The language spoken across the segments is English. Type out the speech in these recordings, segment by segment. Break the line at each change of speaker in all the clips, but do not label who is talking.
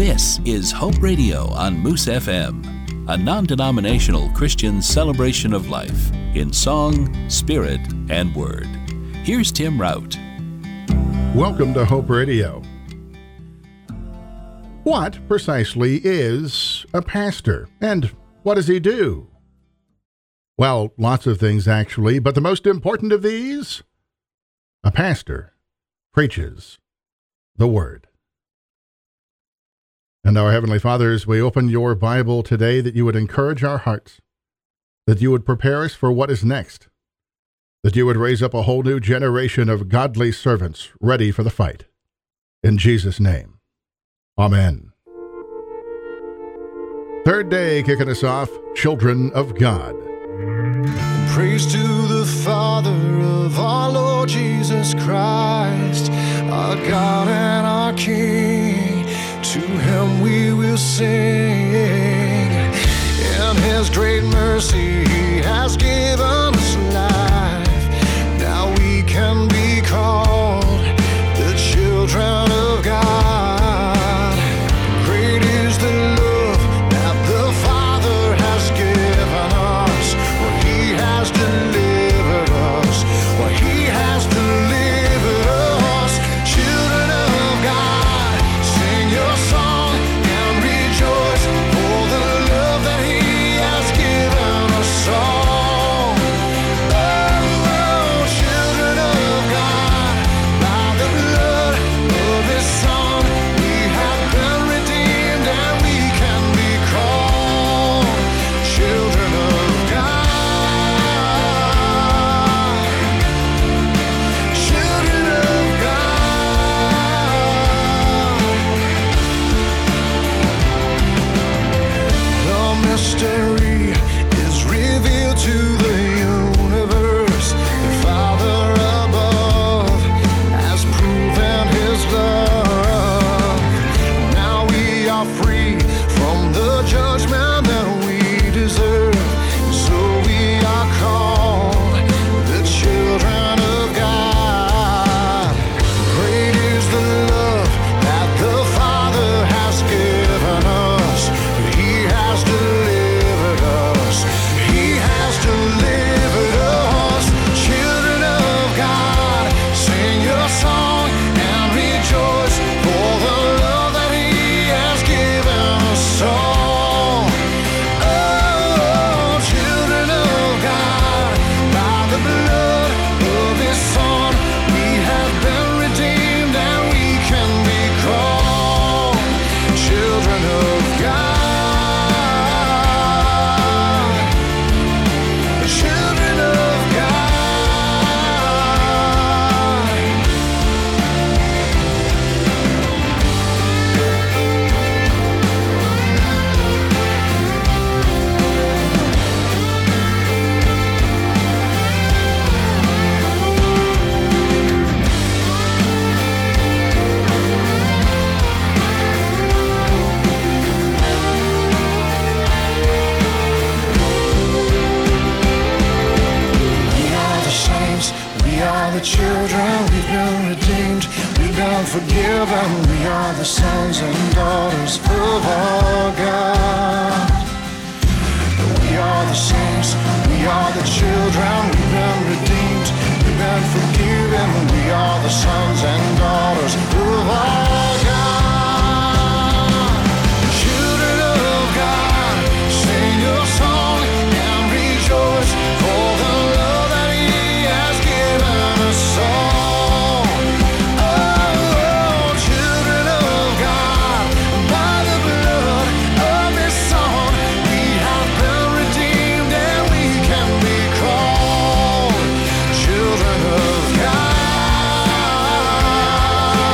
This is Hope Radio on Moose FM, a non-denominational Christian celebration of life in song, spirit, and word. Here's Tim Rout.
Welcome to Hope Radio. What precisely is a pastor, and what does he do? Well, lots of things actually, but the most important of these, a pastor preaches the Word. And our Heavenly Father, as we open your Bible today, that you would encourage our hearts, that you would prepare us for what is next, that you would raise up a whole new generation of godly servants ready for the fight. In Jesus' name, amen. Third day, kicking us off, Children of God.
Praise to the Father of our Lord Jesus Christ, our God and our King. To him we will sing. In his great mercy he has given us life. Now we can be called the children of God. Great is the love that the Father has given us. What he has delivered us. What he has delivered us. Children of God, sing your song and rejoice for the love that he has given us all. Oh, children of God, by the blood of his Son, we have been redeemed and we can be called children of God. Children of God. The mystery is revealed to the universe. The Father above has proven his love. Now we are free from the judgment that we deserve. So we are called the children of God. Great is the love that the Father has given us. He has delivered us. He has delivered us. Children of God, sing your song and rejoice for the love that he has given us all. Oh, children of God, by the blood of his Son, we have been redeemed and we can be called children of God. Children of God. We are the saints, we are the children, we've been redeemed, we've been forgiven, we are the sons and daughters of our God. We are the saints, we are the children, we've been redeemed, we've been forgiven, we are the sons and daughters of our God. Children of God, sing your song and rejoice for the love that he has given us all. Oh, children of God, by the blood of his Son, we have been redeemed and we can be called children of God.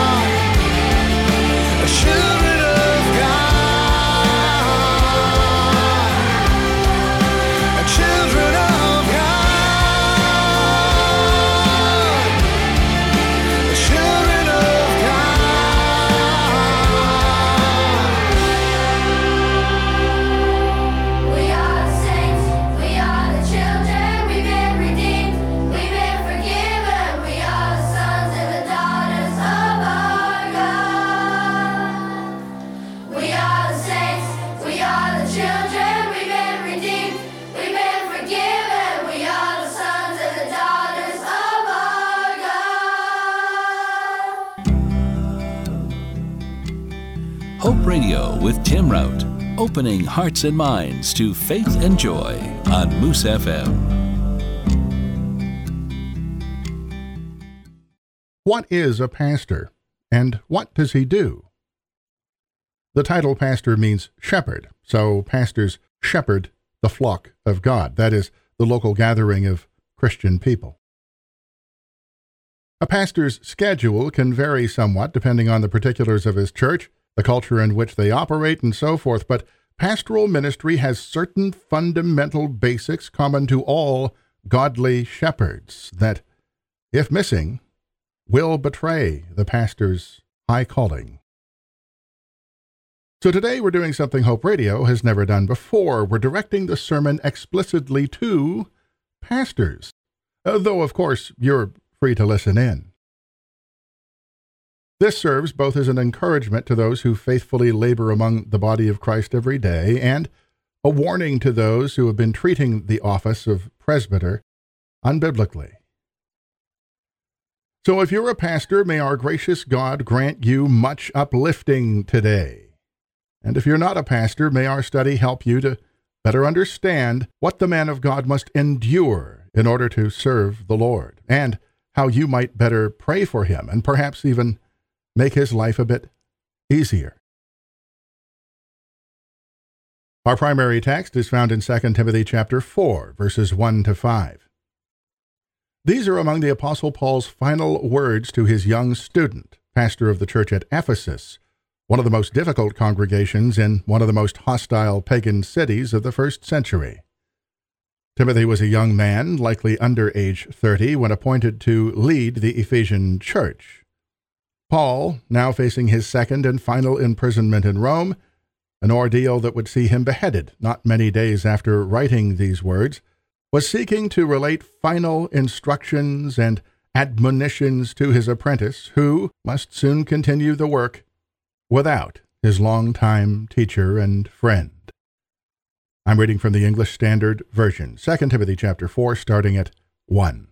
Hope Radio with Tim Rout, opening hearts and minds to faith and joy on Moose FM.
What is a pastor, and what does he do? The title pastor means shepherd, so pastors shepherd the flock of God, that is, the local gathering of Christian people. A pastor's schedule can vary somewhat depending on the particulars of his church, the culture in which they operate, and so forth, but pastoral ministry has certain fundamental basics common to all godly shepherds that, if missing, will betray the pastor's high calling. So today we're doing something Hope Radio has never done before. We're directing the sermon explicitly to pastors, though of course you're free to listen in. This serves both as an encouragement to those who faithfully labor among the body of Christ every day and a warning to those who have been treating the office of presbyter unbiblically. So if you're a pastor, may our gracious God grant you much uplifting today. And if you're not a pastor, may our study help you to better understand what the man of God must endure in order to serve the Lord, and how you might better pray for him and perhaps even make his life a bit easier. Our primary text is found in 2 Timothy chapter 4, verses 1 to 5. These are among the Apostle Paul's final words to his young student, pastor of the church at Ephesus, one of the most difficult congregations in one of the most hostile pagan cities of the first century. Timothy was a young man, likely under age 30, when appointed to lead the Ephesian church. Paul, now facing his second and final imprisonment in Rome, an ordeal that would see him beheaded not many days after writing these words, was seeking to relate final instructions and admonitions to his apprentice, who must soon continue the work without his longtime teacher and friend. I'm reading from the English Standard Version, 2 Timothy chapter 4, starting at 1.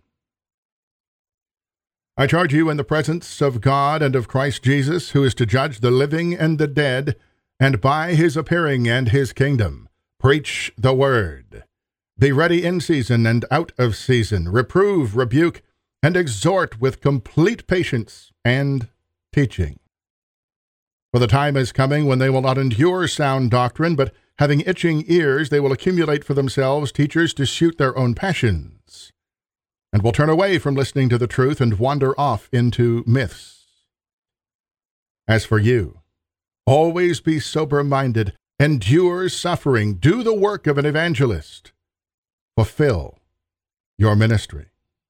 I charge you in the presence of God and of Christ Jesus, who is to judge the living and the dead, and by his appearing and his kingdom, preach the word. Be ready in season and out of season, reprove, rebuke, and exhort with complete patience and teaching. For the time is coming when they will not endure sound doctrine, but having itching ears, they will accumulate for themselves teachers to suit their own passions, and will turn away from listening to the truth and wander off into myths. As for you, always be sober-minded, endure suffering, do the work of an evangelist, fulfill your ministry.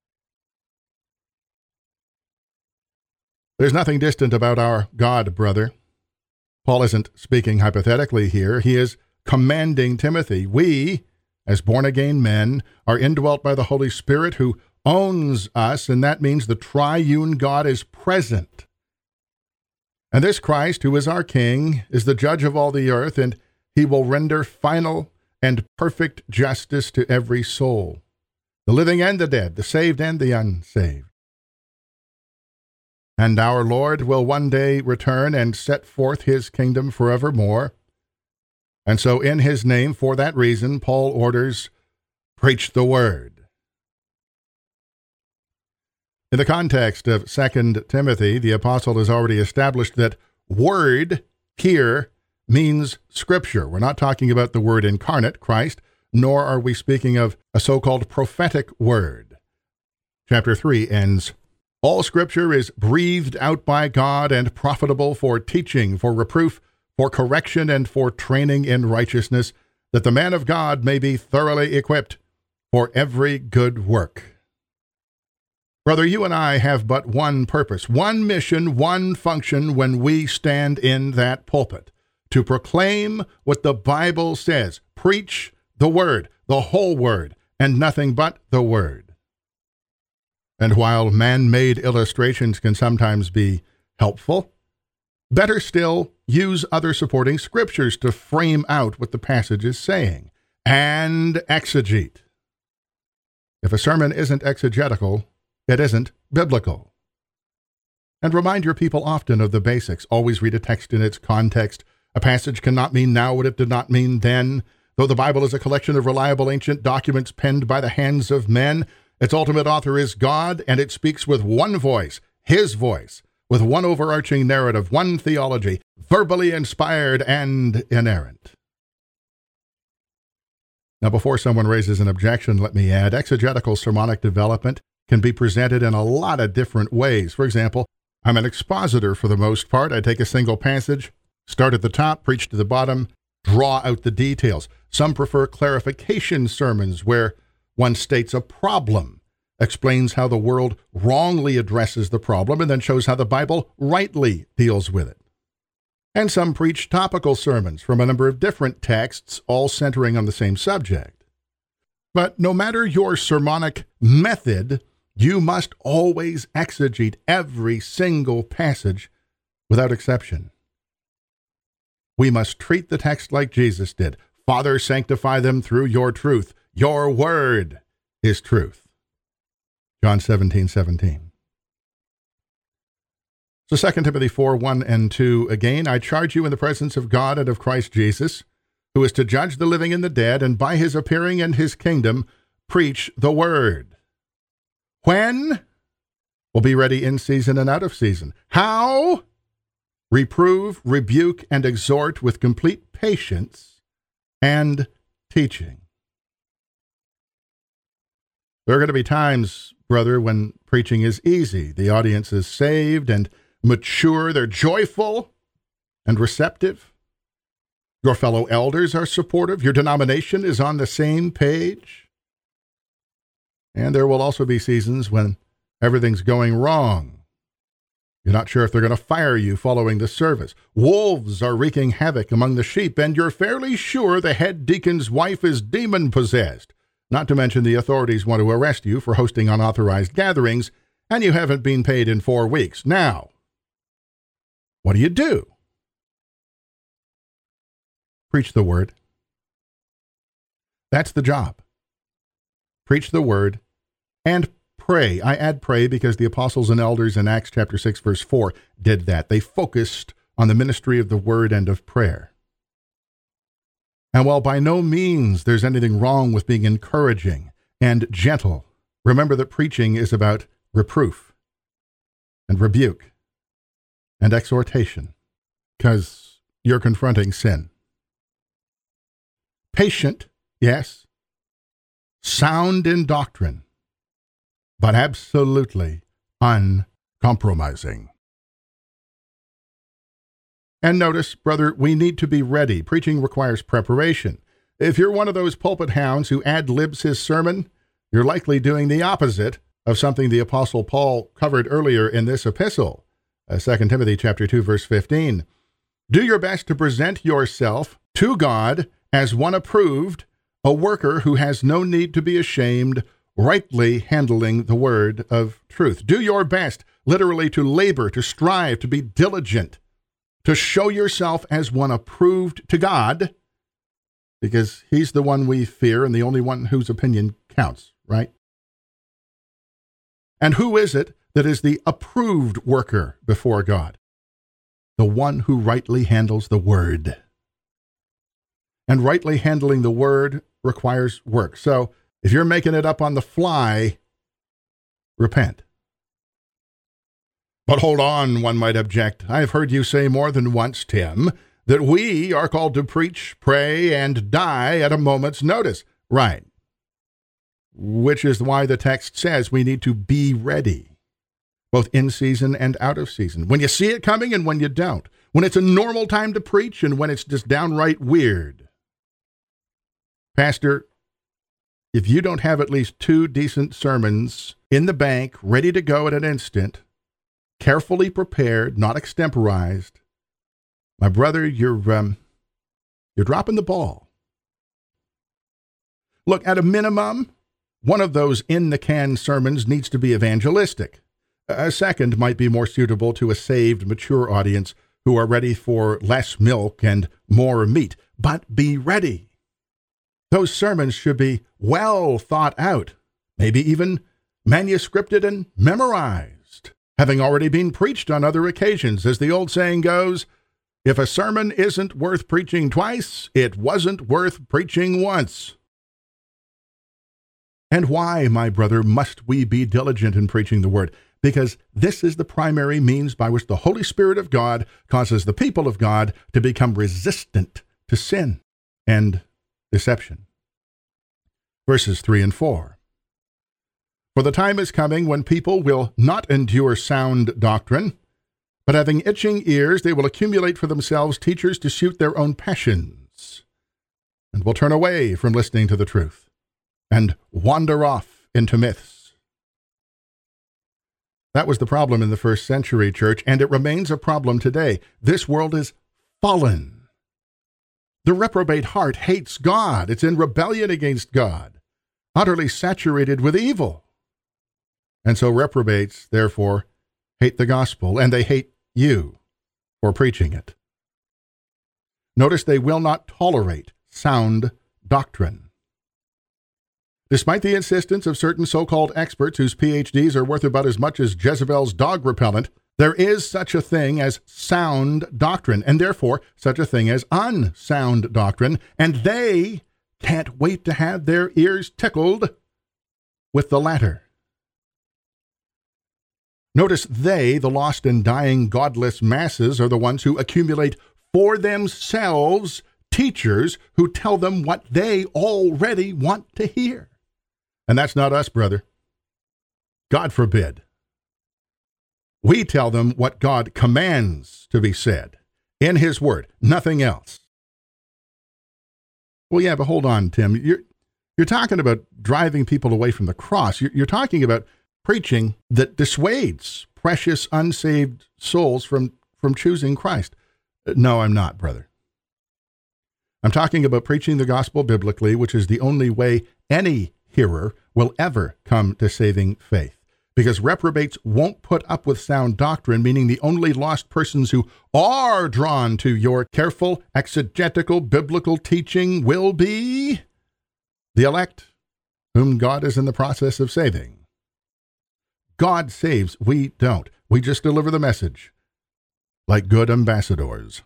There's nothing distant about our God, brother. Paul isn't speaking hypothetically here. He is commanding Timothy. We, as born-again men, are indwelt by the Holy Spirit who owns us, and that means the triune God is present. And this Christ, who is our King, is the judge of all the earth, and he will render final and perfect justice to every soul, the living and the dead, the saved and the unsaved. And our Lord will one day return and set forth his kingdom forevermore. And so in his name, for that reason, Paul orders, preach the word. In the context of 2 Timothy, the apostle has already established that word here means Scripture. We're not talking about the Word incarnate, Christ, nor are we speaking of a so-called prophetic word. Chapter 3 ends, all Scripture is breathed out by God and profitable for teaching, for reproof, for correction, and for training in righteousness, that the man of God may be thoroughly equipped for every good work. Brother, you and I have but one purpose, one mission, one function when we stand in that pulpit, to proclaim what the Bible says, preach the Word, the whole Word, and nothing but the Word. And while man-made illustrations can sometimes be helpful, better still, use other supporting scriptures to frame out what the passage is saying, and exegete. If a sermon isn't exegetical, it isn't biblical. And remind your people often of the basics. Always read a text in its context. A passage cannot mean now what it did not mean then. Though the Bible is a collection of reliable ancient documents penned by the hands of men, its ultimate author is God, and it speaks with one voice, His voice, with one overarching narrative, one theology, verbally inspired and inerrant. Now, before someone raises an objection, let me add, exegetical sermonic development can be presented in a lot of different ways. For example, I'm an expositor for the most part. I take a single passage, start at the top, preach to the bottom, draw out the details. Some prefer clarification sermons where one states a problem, explains how the world wrongly addresses the problem, and then shows how the Bible rightly deals with it. And some preach topical sermons from a number of different texts, all centering on the same subject. But no matter your sermonic method, you must always exegete every single passage without exception. We must treat the text like Jesus did. Father, sanctify them through your truth. Your word is truth. John 17:17. So 2 Timothy 4:1 and 2, again, I charge you in the presence of God and of Christ Jesus, who is to judge the living and the dead, and by his appearing in his kingdom, preach the word. When? Will be ready in season and out of season. How? Reprove, rebuke, and exhort with complete patience and teaching. There are going to be times, brother, when preaching is easy. The audience is saved and mature. They're joyful and receptive. Your fellow elders are supportive. Your denomination is on the same page. And there will also be seasons when everything's going wrong. You're not sure if they're going to fire you following the service. Wolves are wreaking havoc among the sheep, and you're fairly sure the head deacon's wife is demon-possessed. Not to mention the authorities want to arrest you for hosting unauthorized gatherings, and you haven't been paid in 4 weeks. Now, what do you do? Preach the word. That's the job. Preach the word and pray. I add pray because the apostles and elders in Acts chapter 6, verse 4 did that. They focused on the ministry of the word and of prayer. And while by no means there's anything wrong with being encouraging and gentle, remember that preaching is about reproof and rebuke and exhortation, because you're confronting sin. Patient, yes. Sound in doctrine, but absolutely uncompromising. And notice, brother, we need to be ready. Preaching requires preparation. If you're one of those pulpit hounds who ad-libs his sermon, you're likely doing the opposite of something the Apostle Paul covered earlier in this epistle. 2 Timothy chapter 2, verse 15. Do your best to present yourself to God as one approved, a worker who has no need to be ashamed, rightly handling the word of truth. Do your best, literally to labor, to strive, to be diligent, to show yourself as one approved to God, because he's the one we fear and the only one whose opinion counts, right? And who is it that is the approved worker before God? The one who rightly handles the word. And rightly handling the word requires work. So if you're making it up on the fly, repent. But hold on, one might object. I've heard you say more than once, Tim, that we are called to preach, pray, and die at a moment's notice. Right. Which is why the text says we need to be ready, both in season and out of season. When you see it coming and when you don't. When it's a normal time to preach and when it's just downright weird. Pastor, if you don't have at least 2 decent sermons in the bank, ready to go at an instant, carefully prepared, not extemporized, my brother, you're dropping the ball. Look, at a minimum, one of those in-the-can sermons needs to be evangelistic. A second might be more suitable to a saved, mature audience who are ready for less milk and more meat. But be ready. Those sermons should be well thought out, maybe even manuscripted and memorized. having already been preached on other occasions. As the old saying goes, if a sermon isn't worth preaching twice, it wasn't worth preaching once. And why, my brother, must we be diligent in preaching the word? Because this is the primary means by which the Holy Spirit of God causes the people of God to become resistant to sin and deception. Verses 3 and 4. For the time is coming when people will not endure sound doctrine, but having itching ears, they will accumulate for themselves teachers to suit their own passions, and will turn away from listening to the truth, and wander off into myths. That was the problem in the first century, church, and it remains a problem today. This world is fallen. The reprobate heart hates God. It's in rebellion against God, utterly saturated with evil. And so reprobates, therefore, hate the gospel, and they hate you for preaching it. Notice they will not tolerate sound doctrine. Despite the insistence of certain so-called experts whose PhDs are worth about as much as Jezebel's dog repellent, there is such a thing as sound doctrine, and therefore such a thing as unsound doctrine, and they can't wait to have their ears tickled with the latter. Notice they, the lost and dying godless masses, are the ones who accumulate for themselves teachers who tell them what they already want to hear. And that's not us, brother. God forbid. We tell them what God commands to be said in His Word, nothing else. Well, yeah, but hold on, Tim. You're talking about driving people away from the cross. You're talking about preaching that dissuades precious unsaved souls from choosing Christ. No, I'm not, brother. I'm talking about preaching the gospel biblically, which is the only way any hearer will ever come to saving faith. Because reprobates won't put up with sound doctrine, meaning the only lost persons who are drawn to your careful, exegetical, biblical teaching will be the elect, whom God is in the process of saving. God saves, we don't. We just deliver the message, like good ambassadors.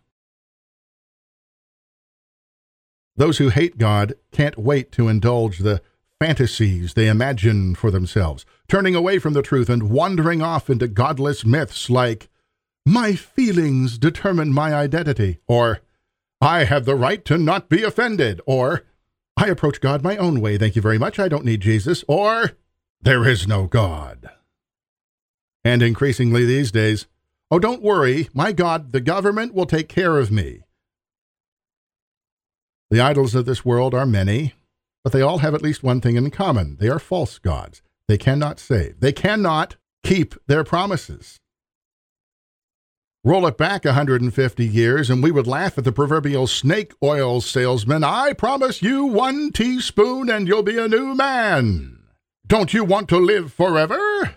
Those who hate God can't wait to indulge the fantasies they imagine for themselves, turning away from the truth and wandering off into godless myths like, my feelings determine my identity, or I have the right to not be offended, or I approach God my own way, thank you very much, I don't need Jesus, or there is no God. And increasingly these days, oh, don't worry, my God, the government will take care of me. The idols of this world are many, but they all have at least one thing in common. They are false gods. They cannot save. They cannot keep their promises. Roll it back 150 years, and we would laugh at the proverbial snake oil salesman. I promise you 1 teaspoon and you'll be a new man. Don't you want to live forever?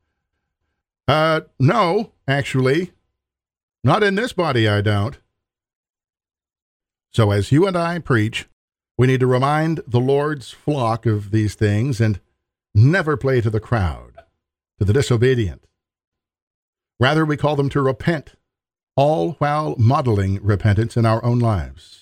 No, actually. Not in this body, I don't. So as you and I preach, we need to remind the Lord's flock of these things and never play to the crowd, to the disobedient. Rather, we call them to repent, all while modeling repentance in our own lives.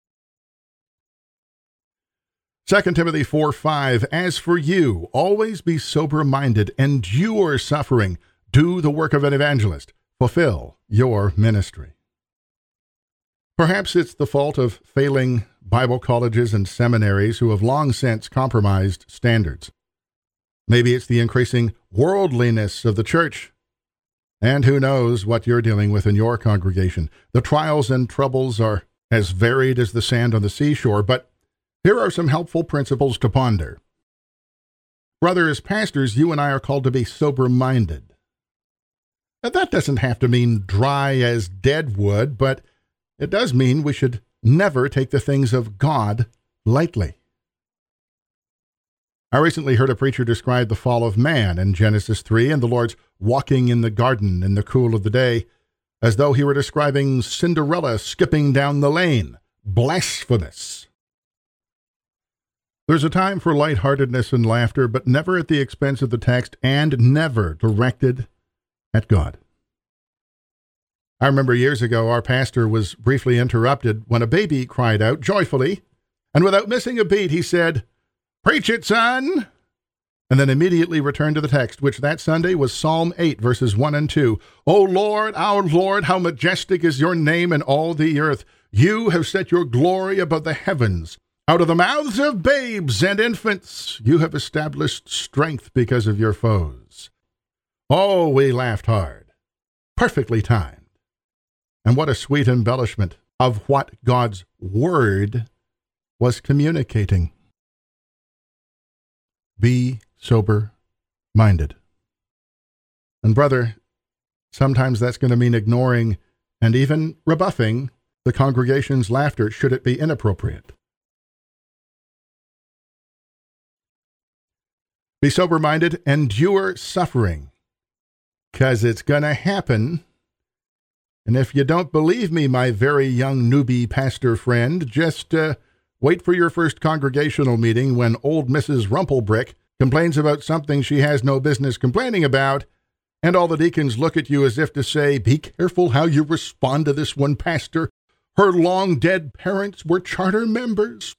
2 Timothy 4:5, as for you, always be sober-minded, endure suffering, do the work of an evangelist, fulfill your ministry. Perhaps it's the fault of failing Bible colleges and seminaries who have long since compromised standards. Maybe it's the increasing worldliness of the church. And who knows what you're dealing with in your congregation. The trials and troubles are as varied as the sand on the seashore, but here are some helpful principles to ponder. Brother, as pastors, you and I are called to be sober-minded. Now, that doesn't have to mean dry as dead wood, but it does mean we should never take the things of God lightly. I recently heard a preacher describe the fall of man in Genesis 3 and the Lord's walking in the garden in the cool of the day as though he were describing Cinderella skipping down the lane. Blasphemous. There's a time for lightheartedness and laughter, but never at the expense of the text and never directed at God. I remember years ago, our pastor was briefly interrupted when a baby cried out joyfully, and without missing a beat, he said, "Preach it, son!" and then immediately returned to the text, which that Sunday was Psalm 8, verses 1 and 2. "O Lord, our Lord, how majestic is your name in all the earth. You have set your glory above the heavens. Out of the mouths of babes and infants, you have established strength because of your foes." Oh, we laughed hard. Perfectly timed. And what a sweet embellishment of what God's Word was communicating. Be sober-minded. And brother, sometimes that's going to mean ignoring and even rebuffing the congregation's laughter should it be inappropriate. Be sober-minded, endure suffering, because it's going to happen. And if you don't believe me, my very young newbie pastor friend, just wait for your first congregational meeting when old Mrs. Rumplebrick complains about something she has no business complaining about, and all the deacons look at you as if to say, "Be careful how you respond to this one, pastor. Her long-dead parents were charter members."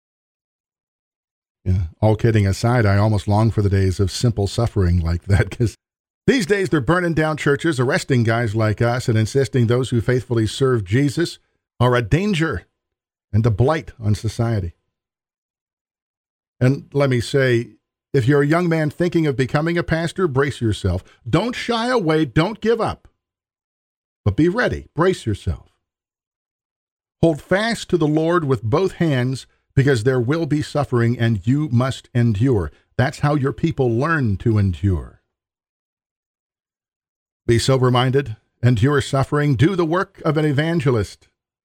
Yeah, all kidding aside, I almost long for the days of simple suffering like that, because these days they're burning down churches, arresting guys like us, and insisting those who faithfully serve Jesus are a danger and a blight on society. And let me say, if you're a young man thinking of becoming a pastor, brace yourself. Don't shy away, don't give up. But be ready, brace yourself. Hold fast to the Lord with both hands, because there will be suffering and you must endure. That's how your people learn to endure. Be sober-minded, endure suffering, do the work of an evangelist.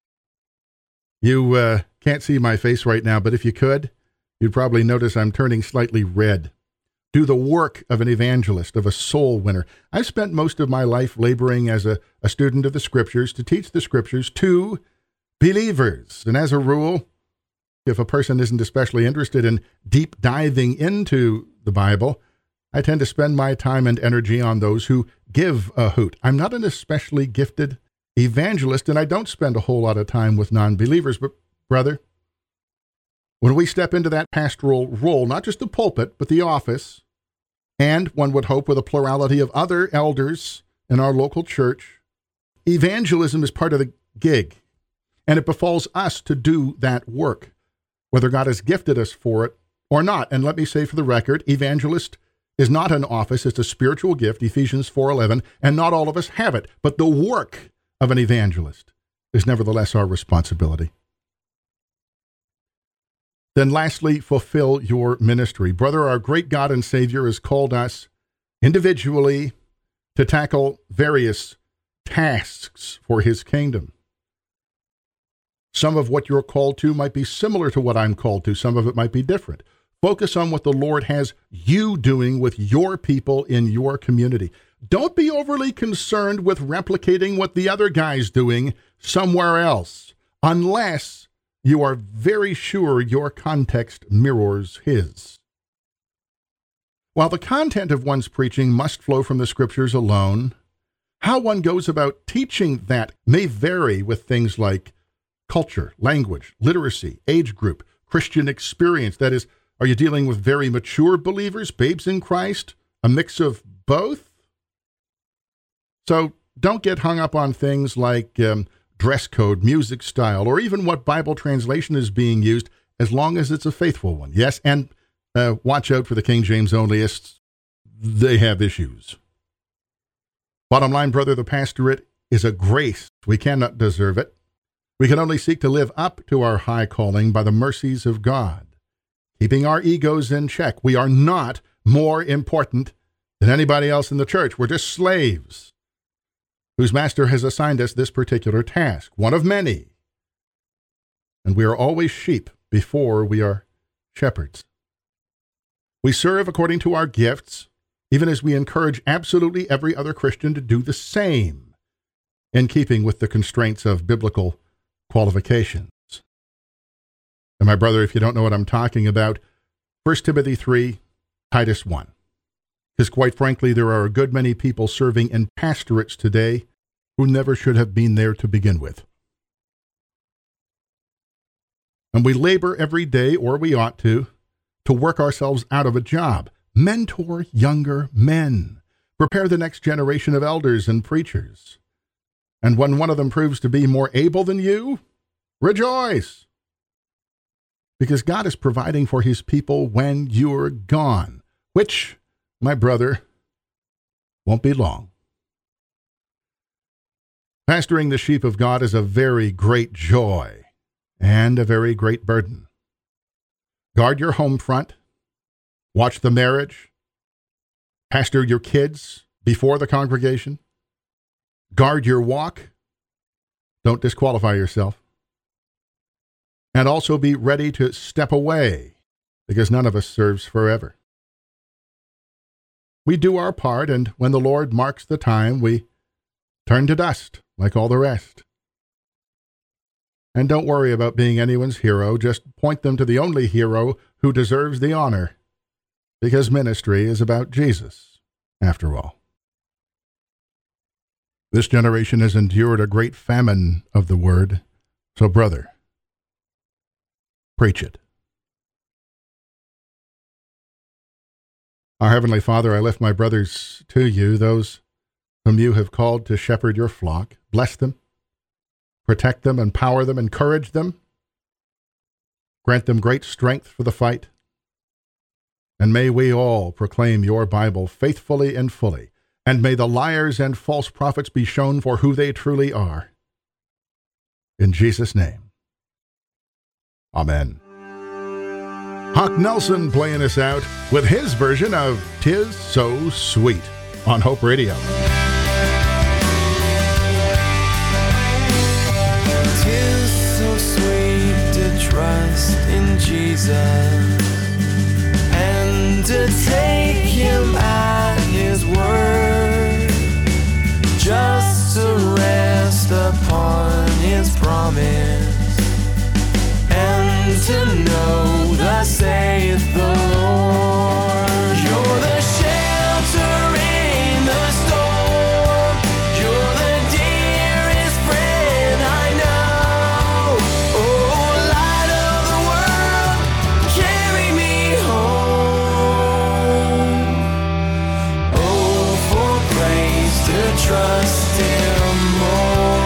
You can't see my face right now, but if you could, you'd probably notice I'm turning slightly red. Do the work of an evangelist, of a soul winner. I've spent most of my life laboring as a student of the Scriptures to teach the Scriptures to believers. And as a rule, if a person isn't especially interested in deep diving into the Bible, I tend to spend my time and energy on those who give a hoot. I'm not an especially gifted evangelist, and I don't spend a whole lot of time with non-believers. But, brother, when we step into that pastoral role, not just the pulpit, but the office, and one would hope with a plurality of other elders in our local church, evangelism is part of the gig, and it befalls us to do that work, whether God has gifted us for it or not. And let me say for the record, evangelist is not an office, it's a spiritual gift, Ephesians 4:11, and not all of us have it. But the work of an evangelist is nevertheless our responsibility. Then lastly, fulfill your ministry. Brother, our great God and Savior has called us individually to tackle various tasks for his kingdom. Some of what you're called to might be similar to what I'm called to. Some of it might be different. Focus on what the Lord has you doing with your people in your community. Don't be overly concerned with replicating what the other guy's doing somewhere else, unless you are very sure your context mirrors his. While the content of one's preaching must flow from the Scriptures alone, how one goes about teaching that may vary with things like culture, language, literacy, age group, Christian experience. That is, are you dealing with very mature believers, babes in Christ, a mix of both? So don't get hung up on things like dress code, music style, or even what Bible translation is being used, as long as it's a faithful one. Yes, and watch out for the King James onlyists. They have issues. Bottom line, brother, the pastorate is a grace. We cannot deserve it. We can only seek to live up to our high calling by the mercies of God, keeping our egos in check. We are not more important than anybody else in the church. We're just slaves whose master has assigned us this particular task, one of many. And we are always sheep before we are shepherds. We serve according to our gifts, even as we encourage absolutely every other Christian to do the same, in keeping with the constraints of biblical qualifications. And my brother, if you don't know what I'm talking about, 1 Timothy 3, Titus 1. Because quite frankly, there are a good many people serving in pastorates today who never should have been there to begin with. And we labor every day, or we ought to work ourselves out of a job. Mentor younger men. Prepare the next generation of elders and preachers. And when one of them proves to be more able than you, rejoice. Because God is providing for his people when you're gone, which, my brother, won't be long. Pastoring the sheep of God is a very great joy and a very great burden. Guard your home front. Watch the marriage. Pastor your kids before the congregation. Guard your walk. Don't disqualify yourself. And also be ready to step away, because none of us serves forever. We do our part, and when the Lord marks the time, we turn to dust like all the rest. And don't worry about being anyone's hero. Just point them to the only hero who deserves the honor, because ministry is about Jesus, after all. This generation has endured a great famine of the word, so brother, preach it. Our Heavenly Father, I lift my brothers to you, those whom you have called to shepherd your flock. Bless them, protect them, empower them, encourage them. Grant them great strength for the fight. And may we all proclaim your Bible faithfully and fully. And may the liars and false prophets be shown for who they truly are. In Jesus' name, amen. Hawk Nelson playing us out with his version of "'Tis So Sweet" on Hope Radio.
'Tis so sweet to trust in Jesus and to take him at his word, just to rest upon his promise and to know thus saith the Lord. You're the shelter in the storm. You're the dearest friend I know. Oh, light of the world, carry me home. Oh, for grace to trust him more.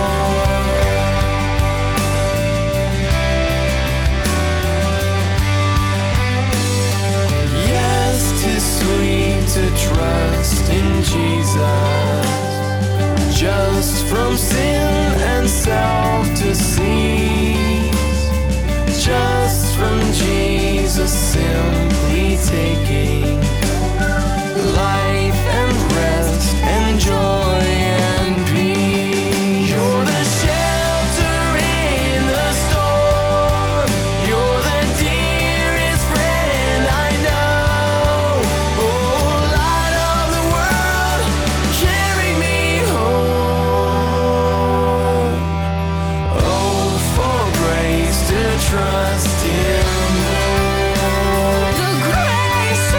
To trust in Jesus, just from sin and self to cease, just from Jesus simply taking life and rest and joy and peace. You're the shelter in the storm. You're the dearest friend I know. Trust him more. The grace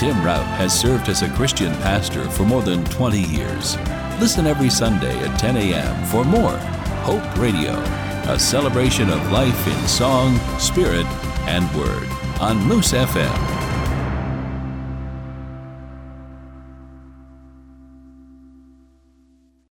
Tim Rout has served as a Christian pastor for more than 20 years. Listen every Sunday at 10 a.m. for more Hope Radio, a celebration of life in song, spirit, and word on Moose FM.